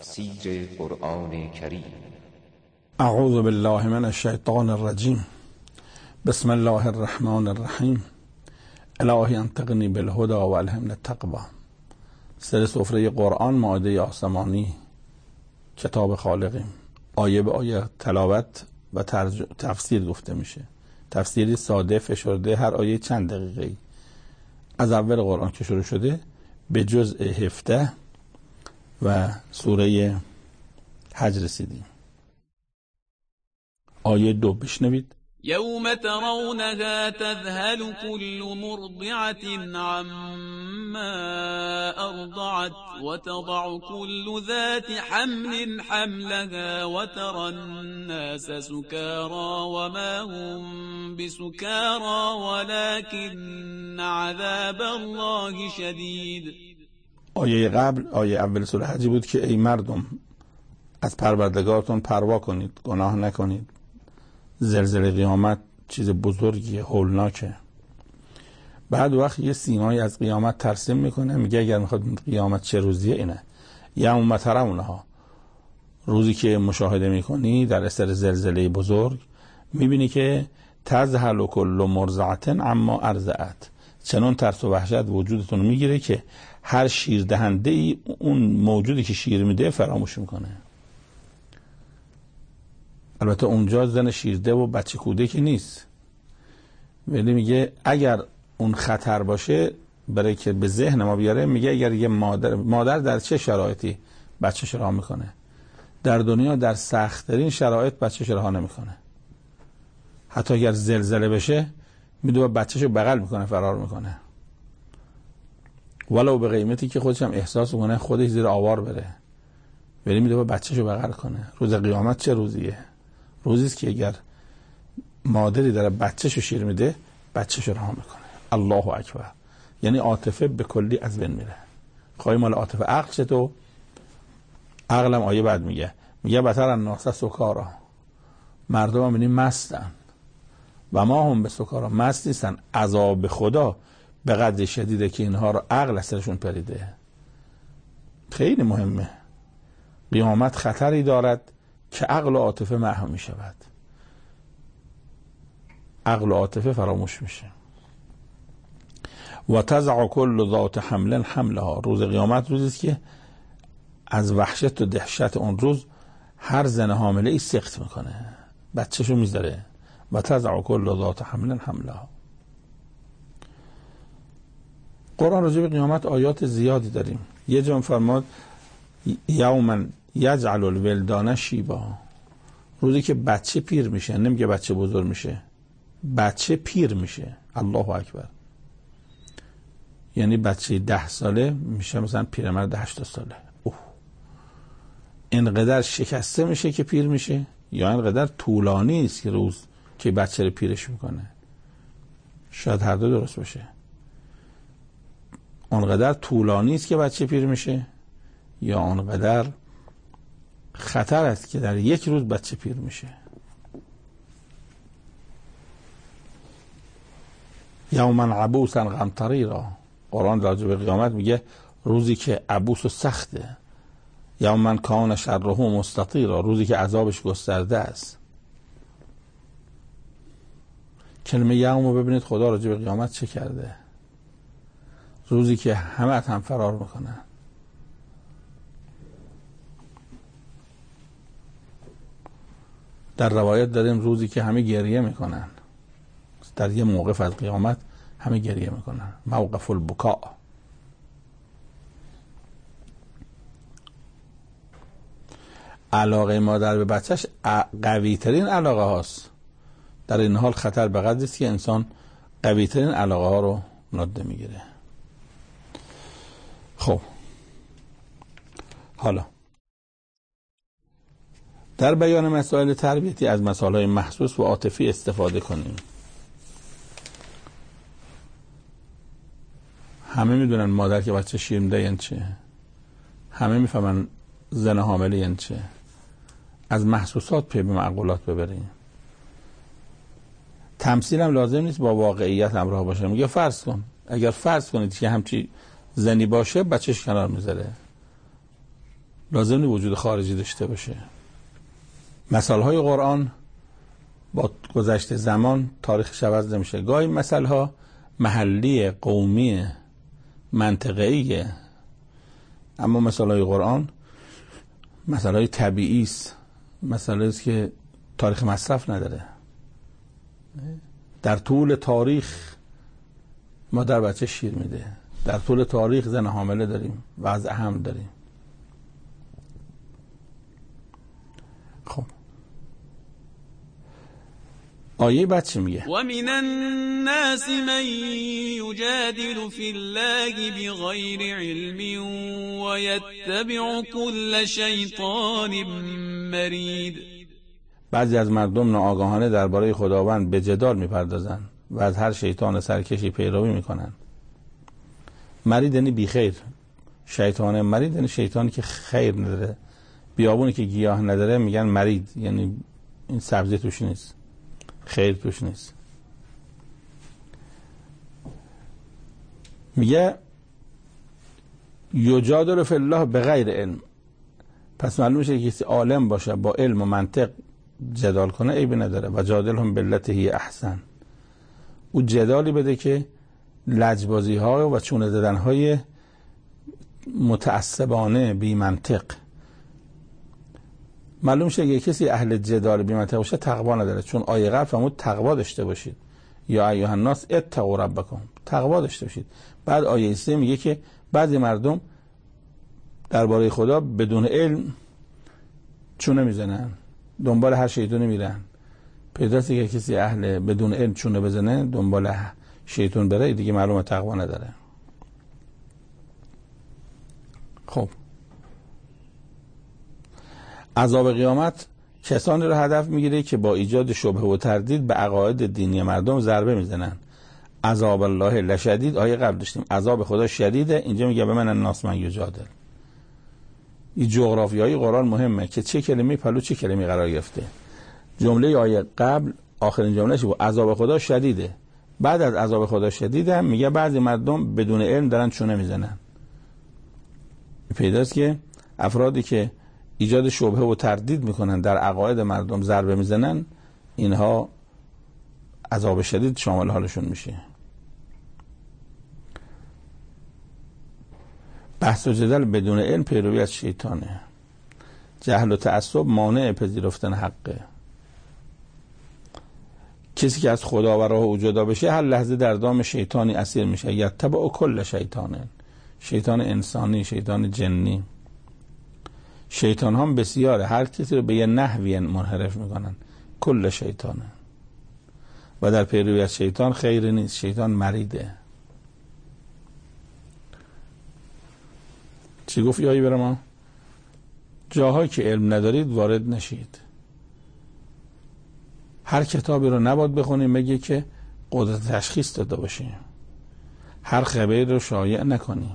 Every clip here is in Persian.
تفسیر قرآن کریم. اعوذ بالله من الشیطان الرجیم. بسم الله الرحمن الرحیم. الهی انطقنی بالهدى و الهمنی التقوی. سر سفره قرآن، مائده آسمانی، کتاب خالقیم. آیه به آیه تلاوت و تفسیر گفته میشه. تفسیری ساده فشرده، هر آیه چند دقیقه‌ای از اول قرآن که شروع شده به جزء 17 و سوره حج رسیدیم. آیه 2 بشنوید. یوم ترونها تذهل كل مرضعة عما ارضعت وتضع كل ذات حمل حملها وترى الناس سكارى وما هم بسكارى ولكن عذاب الله شدید. آیه قبل، آیه اول سوره حج بود که ای مردم از پروردگارتون پروا کنید، گناه نکنید. زلزله قیامت چیز بزرگیه، هولناکه. بعد وقت یه سیمایی از قیامت ترسیم میکنه، میگه اگر میخواد قیامت چه روزیه اینه. یوم ترونها، روزی که مشاهده میکنی در اثر زلزله بزرگ، میبینی که تذهل کل مرضعة عما ارضعت، چنان ترس و وحشت وجودتون میگیره که هر شیر دهنده ای اون موجودی که شیر میده فراموش میکنه. البته اونجا زن شیرده و بچه کودکی نیست، ولی میگه اگر اون خطر باشه، برای که به ذهن ما بیاره، میگه اگر یه مادر در چه شرایطی بچه‌ش رها میکنه؟ در دنیا در سخت‌ترین شرایط بچه‌ش رها نمیکنه. حتی اگر زلزله بشه میدوه بچه‌شو بغل میکنه، فرار میکنه، ولو به قیمتی که خودش هم احساس کنه خودش زیر آوار بره، ولی میدوه بچه‌شو بغل کنه. روز قیامت چه روزیه؟ روزی است که اگر مادری داره بچه‌شو شیر میده، بچه‌شو رها میکنه. الله اکبر. یعنی عاطفه به کلی از بین میره. خواهی مال عاطفه عقل چه تو؟ عقلم آیه بعد میگه بتر الناس سکارا، مردم هم بینیم مستن و ما هم به سکارا، مست نیستن. عذاب خدا به قدر شدیده که اینها رو عقل از سرشون پریده. خیلی مهمه. قیامت خطری دارد که عقل و عاطفه محو می شود. عقل و عاطفه فراموش میشه. و تضع کل ذات حمل حملها، روز قیامت روزی است که از وحشت و دهشت اون روز هر زن حامله ای سقط میکنه، بچه‌شو میذاره. و تضع کل ذات حمل حملها. قرآن راجع به قیامت آیات زیادی داریم. یه جا فرمود یوما یجعل الولدان شیبا، روزی که بچه پیر میشه، نمیگه بچه بزرگ میشه، بچه پیر میشه. الله اکبر. یعنی بچه 10 ساله میشه مثلا پیرمرد 80 ساله. اینقدر شکسته میشه که پیر میشه، یا اینقدر طولانی است که روز که بچه رو پیرش میکنه؟ شاید هر دو درست باشه. اونقدر طولانی است که بچه پیر میشه، یا اونقدر خطر است که در یک روز بچه پیر میشه. یوما عبوسا قمطریرا، قرآن راجع به قیامت میگه روزی که عبوس و سخته. یوما کان شره مستطیرا، روزی که عذابش گسترده است. کلمه یوم رو ببینید خدا راجع به قیامت چه کرده. روزی که همه هم فرار میکنن. در روایت داریم روزی که همه گریه میکنن. در یه موقف از قیامت همه گریه میکنن، موقف البکاء. علاقه مادر به بچهش قوی ترین علاقه هاست. در این حال خطر به قدری است که انسان قوی ترین علاقه ها رو نادیده میگیره. خب حالا در بیان مسائل تربیتی از مسائل محسوس و عاطفی استفاده کنیم. همه میدونن مادر که بچه شیر میده یعنی چه، همه میفهمن زن حامله یعنی چه. از محسوسات پی به معقولات ببریم. تمثیل هم لازم نیست با واقعیت همراه باشه. میگه فرض کن، اگر فرض کنید که همچی زنی باشه بچهش کنار میذاره، لازم نیست وجود خارجی داشته باشه. مثالهای قرآن با گذشت زمان تاریخش عوض نمیشه. گاهی مثالها محلی، قومی، منطقه‌ایه، اما مثالهای قرآن مثالهای طبیعی است، مثالی است که تاریخ مصرف نداره. در طول تاریخ مادر بچه شیر میده، در طول تاریخ زن حامله داریم، وضع حمل داریم. خب آیه بعد چی میگه؟ و من الناس من یجادل فی الله بغیر علم و یتبع کل شیطان مرید. بعضی از مردم ناآگاهانه درباره خداوند به جدال میپردازند و از هر شیطان سرکشی پیروی میکنند. مرید یعنی بی خیر، شیطان مرید یعنی شیطانی که خیر نداره. بیابونی که گیاه نداره میگن مرید، یعنی این سبزی توش نیست، خیر توش نیست. میگه یجادل فی الله بغیر علم. پس معلوم میشه که کسی عالم باشه با علم و منطق جدال کنه عیبی نداره. و جادلهم بالتی هی احسن. او جدالی بده که لجبازی ها و چونه زدن های متعصبانه بی منطق. معلوم میشه که کسی اهل جدال بی منطق باشه تقوا نداره، چون آیه قبل فرمود تقوا داشته باشید، یا ایها الناس اتقوا ربکم، تقوا داشته باشید. بعد آیه 3 میگه که بعضی مردم درباره خدا بدون علم چونه میزنن، دنبال هر شیطانی میرن. پیداست که کسی اهل بدون علم چونه بزنه دنبال شیطان بره دیگه معلومه تقوا نداره. خب عذاب قیامت کسانی رو هدف میگیره که با ایجاد شبهه و تردید به عقاید دینی مردم ضربه میزنن. عذاب الله لشدید، آیه قبل داشتیم عذاب خدا شدیده، اینجا میگه به من الناس من یجادل. این جغرافیایی قرآن مهمه که چه کلمه پلو چه کلمه قرار گرفته. جمله آیه قبل آخرین جملهش بود عذاب خدا شدیده. بعد از عذاب خدا شدیده میگه بعضی مردم بدون علم دارن چونه میزنن. پیداست که افرادی که ایجاد شبهه و تردید میکنن در عقاید مردم ضربه میزنن، اینها عذاب شدید شامل حالشون میشه. بحث و جدل بدون علم پیروی از شیطانه. جهل و تعصب مانع پذیرفتن حقه. کسی که از خدا و راه او جدا بشه هر لحظه در دام شیطانی اسیر میشه. یتبع کل شیطانه، شیطان انسانی، شیطان جنی. شیطان هم بسیاره، هر کسی رو به یه نحوی منحرف میکنن. کل شیطانه و در پیروی از شیطان خیر نیست، شیطان مریده. چی گفت یایی برای ما؟ جاهایی که علم ندارید وارد نشید. هر کتابی رو نباید بخونیم بگه که قدرت تشخیص داده باشیم. هر خبری رو شایع نکنیم.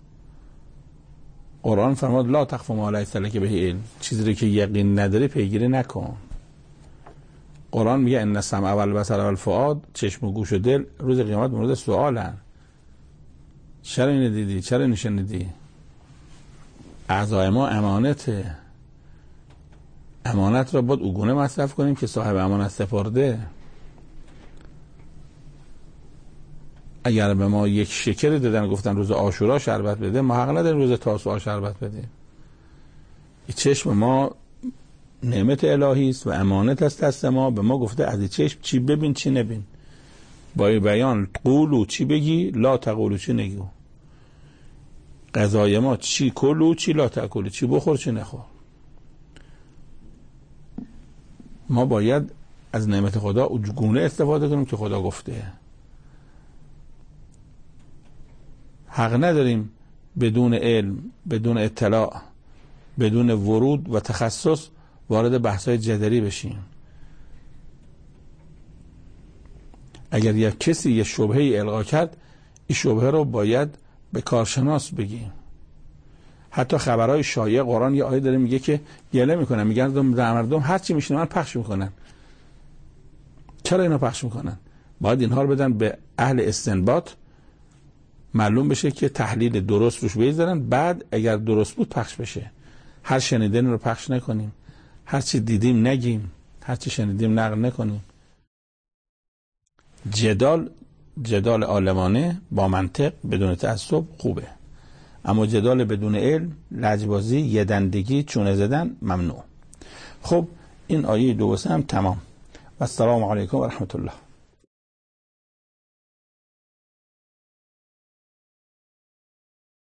قرآن فرمود لا تخف ما لیس لک به علم، چیزی رو که یقین نداری پیگیری نکن. قرآن میگه ان السمع والبصر والفؤاد، چشم و گوش و دل روز قیامت مورد سوالن. چرا اینو دیدی؟ چرا اینو شنیدی؟ اعضای ما امانته. امانت را باید اوگونه مصرف کنیم که صاحب امانت سپرده. اگر به ما یک شکر دادن گفتن روز عاشورا شربت بده، ما حق نداریم روز تاسوعا شربت بده. این چشم ما نعمت الهی است و امانت است دست ما. به ما گفته از این چشم چی ببین چی نبین. با بیان قولو چی بگی، لا تقولو چی نگو. غذای ما چی کلو چی لا تاکلو، چی بخور چی نخور. ما باید از نعمت خدا اونگونه استفاده کنیم که خدا گفته. حق نداریم بدون علم، بدون اطلاع، بدون ورود و تخصص وارد بحث‌های جدلی بشیم. اگر یک کسی یه شبهه القا کرد، این شبهه رو باید به کارشناس بگیم. حتی خبرهای شایع قرآن یه آیه داره میگه که گله میکنن، میگن مردم هر چی میشنون پخش میکنن. چرا اینا پخش میکنن؟ باید اینها رو بدن به اهل استنباط، معلوم بشه که تحلیل درست روش بذارن، بعد اگر درست بود پخش بشه. هر شنیدن رو پخش نکنیم، هر چی دیدیم نگیم، هر چی شنیدیم نقل نکنیم. جدال عالمانه با منطق بدون تعصب خوبه، اما جدال بدون علم، لجبازی، یدندگی، چونه زدن ممنوع. خب این آیه 2 و 3 هم تمام. و السلام علیکم و رحمت الله.